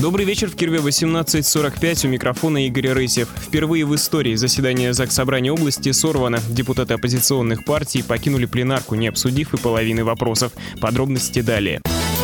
Добрый вечер. В Кирове 18:45. У микрофона Игорь Рысев. Впервые в истории заседание Заксобрания области сорвано. Депутаты оппозиционных партий покинули пленарку, не обсудив и половины вопросов. Подробности далее.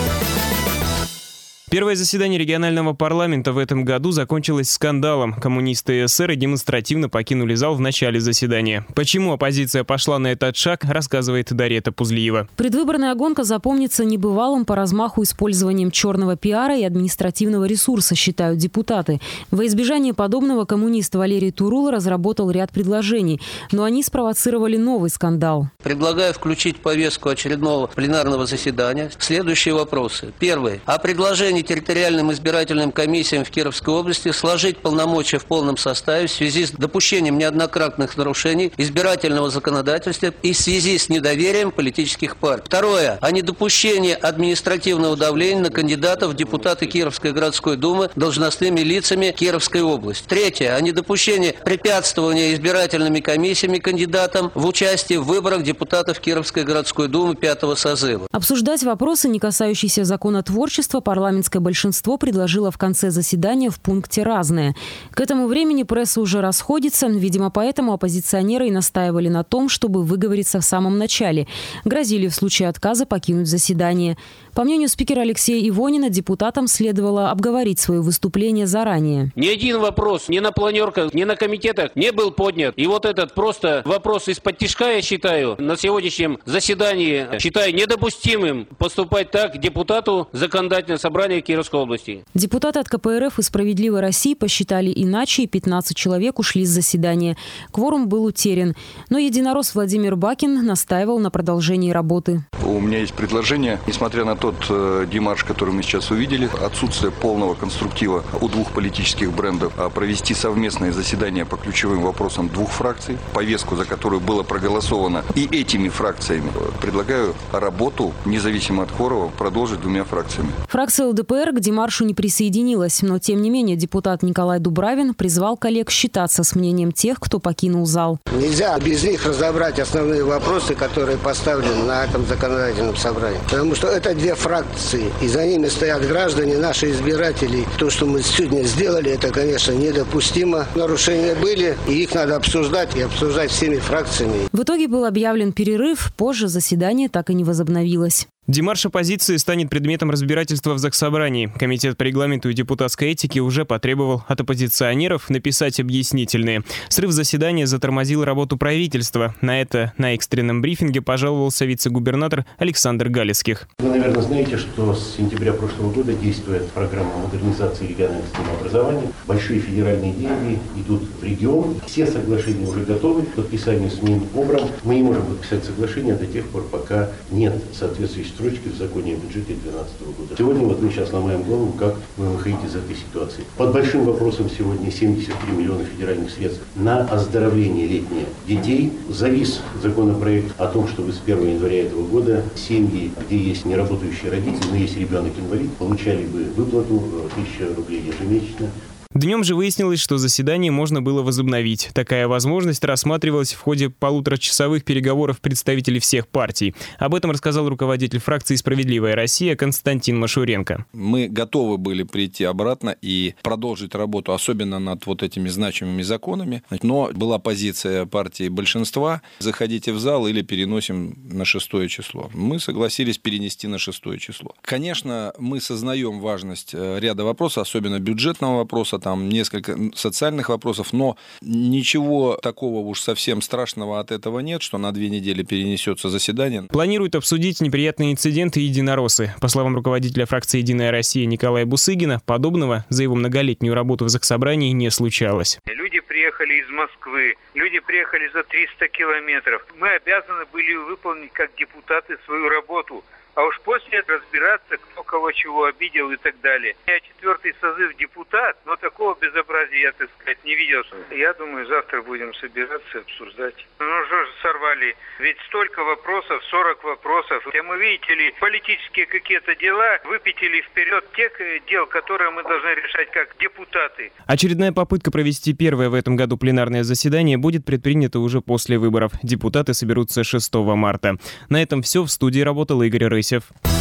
Первое заседание регионального парламента в этом году закончилось скандалом. Коммунисты и эсеры демонстративно покинули зал в начале заседания. Почему оппозиция пошла на этот шаг, рассказывает Дарья Пузлиева. Предвыборная гонка запомнится небывалым по размаху использованием черного пиара и административного ресурса, считают депутаты. Во избежание подобного коммунист Валерий Турул разработал ряд предложений, но они спровоцировали новый скандал. Предлагаю включить в повестку очередного пленарного заседания следующие вопросы. Первый. О предложении территориальным избирательным комиссиям в Кировской области сложить полномочия в полном составе в связи с допущением неоднократных нарушений избирательного законодательства и в связи с недоверием политических партий. Второе. О недопущении административного давления на кандидатов в депутаты Кировской городской думы должностными лицами Кировской области. Третье. О недопущении препятствования избирательными комиссиями кандидатам в участии в выборах депутатов Кировской городской думы 5-го созыва. Обсуждать вопросы, не касающиеся законотворчества, парламентское большинство предложило в конце заседания в пункте «Разное». К этому времени пресса уже расходится. Видимо, поэтому оппозиционеры и настаивали на том, чтобы выговориться в самом начале. Грозили в случае отказа покинуть заседание. По мнению спикера Алексея Ивонина, депутатам следовало обговорить свое выступление заранее. Ни один вопрос ни на планерках, ни на комитетах не был поднят. И вот этот просто вопрос из-под тишка, я считаю, на сегодняшнем заседании считаю недопустимым поступать так к депутату законодательного собрания Кировской области. Депутаты от КПРФ и «Справедливой России» посчитали иначе, и 15 человек ушли с заседания. Кворум был утерян. Но единорос Владимир Бакин настаивал на продолжении работы. У меня есть предложение, несмотря на тот демарш, который мы сейчас увидели, отсутствие полного конструктива у двух политических брендов, провести совместное заседание по ключевым вопросам двух фракций, повестку, за которую было проголосовано и этими фракциями. Предлагаю работу, независимо от кворума, продолжить двумя фракциями. Фракция ЛДПР к демаршу не присоединилась, но тем не менее депутат Николай Дубравин призвал коллег считаться с мнением тех, кто покинул зал. Нельзя без них разобрать основные вопросы, которые поставлены на этом законодательном собрании. Потому что это две фракции, и за ними стоят граждане, наши избиратели. То, что мы сегодня сделали, это, конечно, недопустимо. Нарушения были, и их надо обсуждать, и обсуждать всеми фракциями. В итоге был объявлен перерыв, позже заседание так и не возобновилось. Демарш оппозиции станет предметом разбирательства в Заксобрании. Комитет по регламенту и депутатской этике уже потребовал от оппозиционеров написать объяснительные. Срыв заседания затормозил работу правительства. На это на экстренном брифинге пожаловался вице-губернатор Александр Галицких. Вы, наверное, знаете, что с сентября прошлого года действует программа модернизации регионального системы образования. Большие федеральные деньги идут в регион. Все соглашения уже готовы к подписанию с Минобром. Мы не можем подписать соглашение до тех пор, пока нет соответствующей строчки в законе о бюджете 2012 года. Сегодня вот мы сейчас ломаем голову, как мы выходить из этой ситуации. Под большим вопросом сегодня 73 миллиона федеральных средств на оздоровление летних детей. Завис законопроект о том, чтобы с 1 января этого года семьи, где есть неработающие родители, но есть ребенок-инвалид, получали бы выплату 1000 рублей ежемесячно. Днем же выяснилось, что заседание можно было возобновить. Такая возможность рассматривалась в ходе полуторачасовых переговоров представителей всех партий. Об этом рассказал руководитель фракции «Справедливая Россия» Константин Машуренко. Мы готовы были прийти обратно и продолжить работу, особенно над вот этими значимыми законами. Но была позиция партии большинства: заходите в зал или переносим на 6 число. Мы согласились перенести на 6 число. Конечно, мы сознаем важность ряда вопросов, особенно бюджетного вопроса, там несколько социальных вопросов, но ничего такого уж совсем страшного от этого нет, что на 2 недели перенесется заседание. Планируют обсудить неприятные инциденты единороссы. По словам руководителя фракции «Единая Россия» Николая Бусыгина, подобного за его многолетнюю работу в Заксобрании не случалось. Люди приехали из Москвы, люди приехали за 300 километров. Мы обязаны были выполнить как депутаты свою работу. А уж после разбираться, кто кого чего обидел и так далее. Я 4-й созыв депутат, но такого безобразия я, так сказать, не видел. Я думаю, завтра будем собираться, обсуждать. Ну что же сорвали? Ведь столько вопросов, 40 вопросов. А мы, видите ли, политические какие-то дела выпятили вперед тех дел, которые мы должны решать как депутаты. Очередная попытка провести первое в этом году пленарное заседание будет предпринята уже после выборов. Депутаты соберутся 6 марта. На этом все. В студии работал Игорь Рысев.